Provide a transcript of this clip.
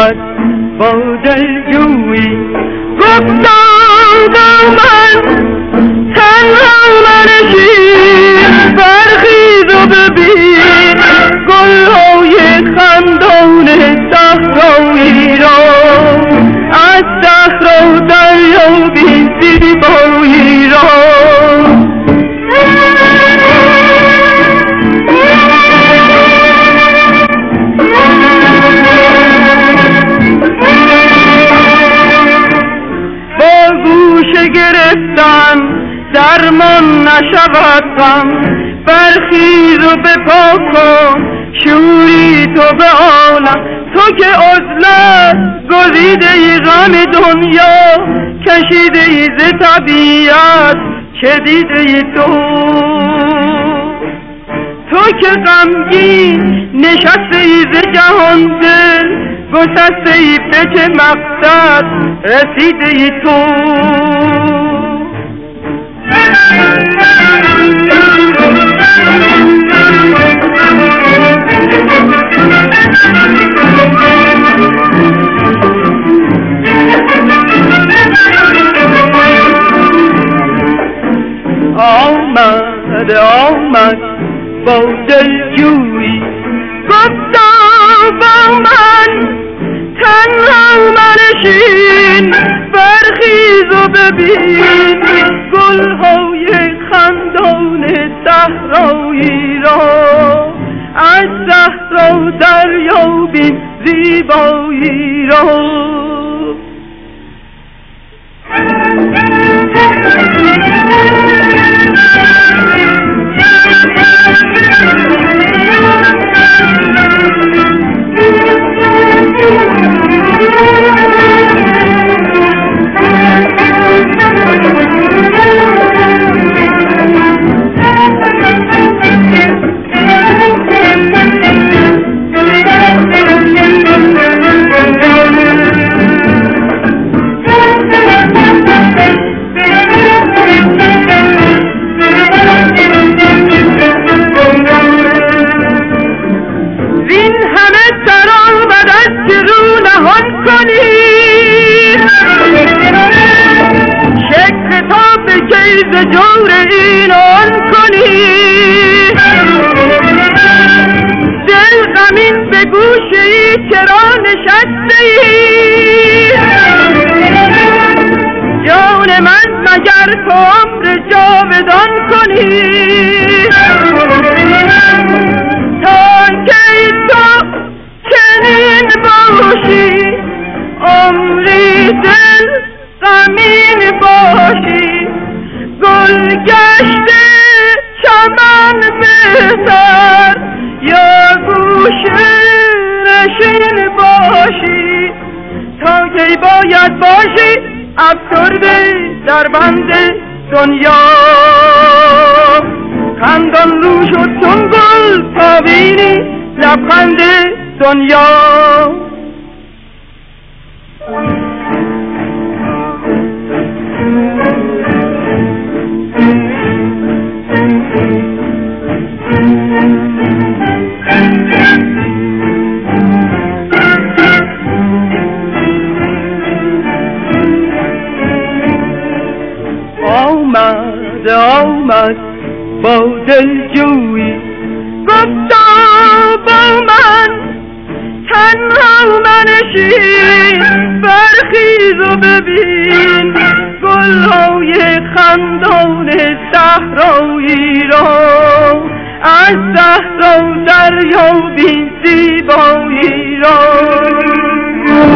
آمد با دلجویی، گفتا با من تنها منشین، برخیز و ببین گلهای خندان صحرایی را، از صحرا دریابی زیبایی را. با گوشه گرفتن درمان نشود غم، برخیز و بپا کن شوری تو به عالم، تو که عزلت گزیده ای غم دنیا، کشیده ای ز طبیعت چه دیده ای تو که غمگین نشسته ای ز جهان دل، گسسته ای به چه مقصد رسیده ای تو. آمد با دلجویی، گفتا با من تنها منشین، برخیز و ببین گلهای خندان صحرایی را، از صحرا دریابی زیبایی را. ز جور این آن کنی، دل غمین به گوشه ای چرا نشسته ای، جان من مگر تو عمر جاودان کنی، تا کی تو چنین باشی عمری دل غمین باشی، گل گشته چمن بهتر یا گوشه نشین باشی، تا کی باید باشی افسرده در بند دنیا، خندان رو شد چون گل تا بینی لبخند دنیا. آمد با دلجویی، گفتا با من تنها منشین، برخیز و ببین گلهای خندان صحرایی را، از صحرا در